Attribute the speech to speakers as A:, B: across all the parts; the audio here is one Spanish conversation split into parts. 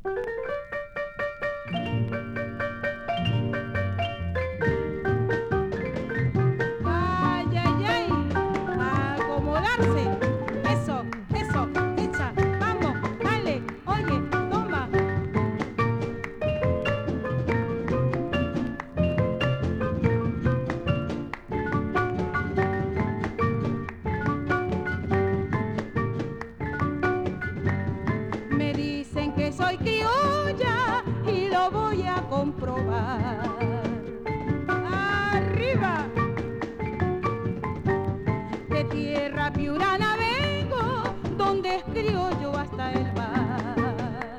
A: Ay, ay, ay, a acomodarse. Eso, echa, vamos, dale, oye, toma. Me dicen que soy criolla y lo voy a comprobar. Arriba, de tierra piurana vengo, donde es criollo hasta el bar.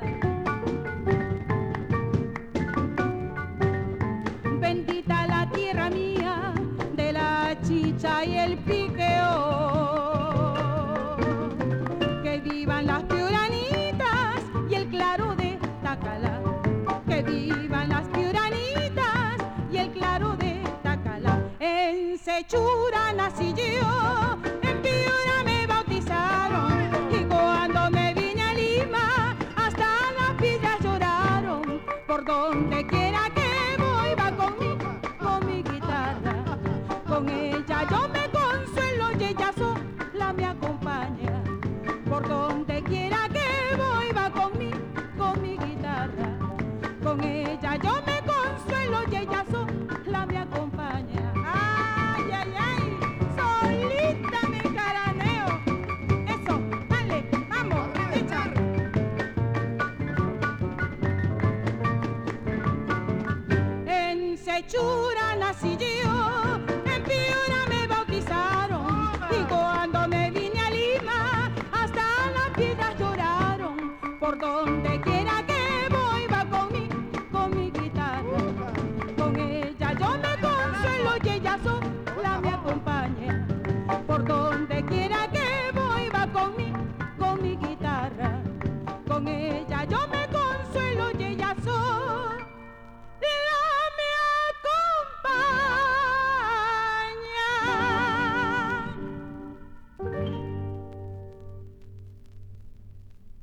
A: Bendita la tierra mía de la chicha y el piqueo. Que vivan las piuranitas y el claro de Tacalá. Que vivan las piuranitas y el claro de Tacalá. En Sechura nací yo, en Piura me bautizaron, y cuando me vine a Lima hasta las villas lloraron. Por donde quiera que voy va con mi guitarra, con ella yo me consuelo y ella sola me acompaña. Por donde quiera que voy va con mi guitarra, con ella yo me consuelo y ella sola me acompaña. Ay, ay, ay, solita me caraneo. Eso, dale, vamos, echa. En Sechura nací yo.